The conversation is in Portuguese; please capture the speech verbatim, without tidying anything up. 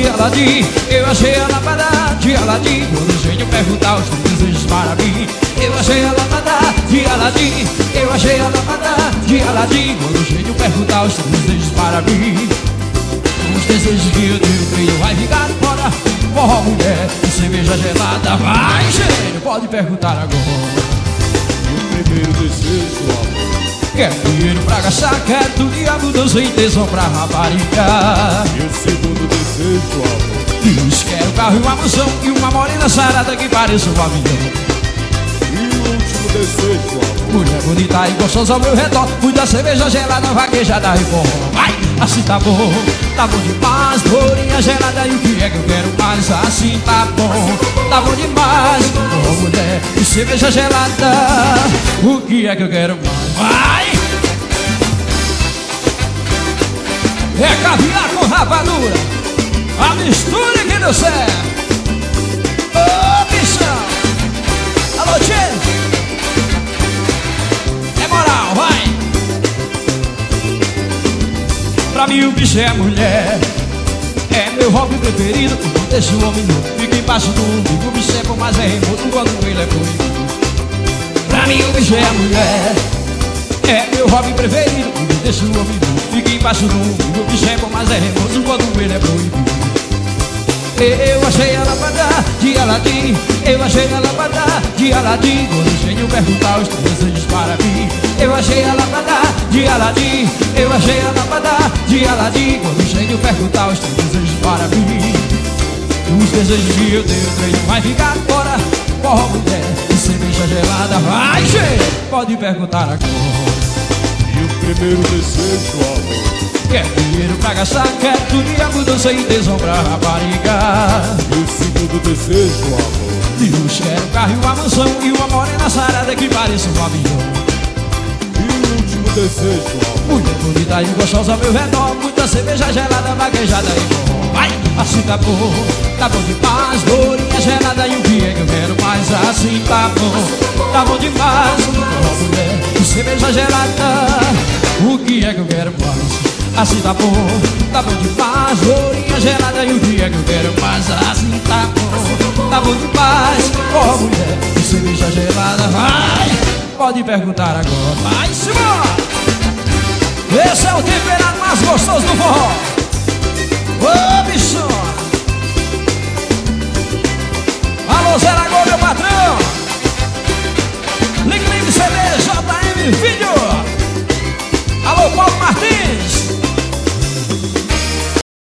de Aladim. Eu achei a lâmpada de Aladim. Quando o gênio perguntar os teus desejos para mim. Eu achei a lâmpada de Aladim. Eu achei a lâmpada de Aladim. Quando o gênio perguntar os teus desejos para mim. Os desejos que eu tenho, creio, vai ficar fora. Forró, mulher e cerveja gelada. Vai, gênio, pode perguntar agora. E o primeiro desejo, amor? Quero dinheiro pra gastar, quero tudo e a mudança em tesão pra rapariga. E o segundo desejo, amor? Diz, quero um carro e uma mansão e uma morena sarada que pareça um avião. E o último desejo, amor? Mulher bonita e gostosa ao meu redor, muita cerveja gelada, vaquejada e forró. Vai, assim tá bom, tá bom demais. Dorinha gelada e o que é que eu quero mais? Assim tá bom, tá bom demais. Oh, mulher e cerveja gelada, o que é que eu quero mais? Vai! É caviar com rapadura, a mistura que deu certo. Ô, oh, bichão! Alô, tchê! É moral, vai! Pra mim o bicho é mulher, é meu hobby preferido. Não deixa o homem nu, fica embaixo do umbigo. O bicho é bom, mas é remoto quando ele é proibido. Pra mim o bicho é mulher, é meu hobby preferido. Não deixa o homem nu, fica embaixo do umbigo. O bicho é bom, mas é remoto quando ele é proibido. Eu achei a lâmpada de Aladim. Eu achei a lâmpada de Aladim. Quando o gênio perguntar os teus desejos para mim. Eu achei a lâmpada de Aladim. Eu achei a lâmpada de Aladim. Quando o gênio perguntar os teus desejos para mim. Os desejos que eu tenho, treino vai ficar fora. Forró, mulher e cerveja gelada. Vai, gênio, pode perguntar agora. E o primeiro desejo, amor? Quero dinheiro pra gastar, quero tudo e a mudança em tesão pra rapariga. E o segundo desejo, amor? Deus, quero um carro e uma mansão e uma morena sarada que pareça um avião. E o último desejo, amor? Mulher bonita e gostosa ao meu redor, muita cerveja gelada, vaquejada e forró. Vai, assim tá bom, tá bom demais. Dorinha gelada e o que é que eu quero mais? Assim tá bom, tá bom demais. Forró, mulher e cerveja gelada, o que é que eu quero mais? Assim tá bom, tá bom demais. Dorinha gelada e o que é que eu quero mais? Assim tá bom, tá bom demais. Oh, mulher, e cerveja gelada, vai, pode perguntar agora. Vai, Simão! Esse é o temperado mais gostoso do forró.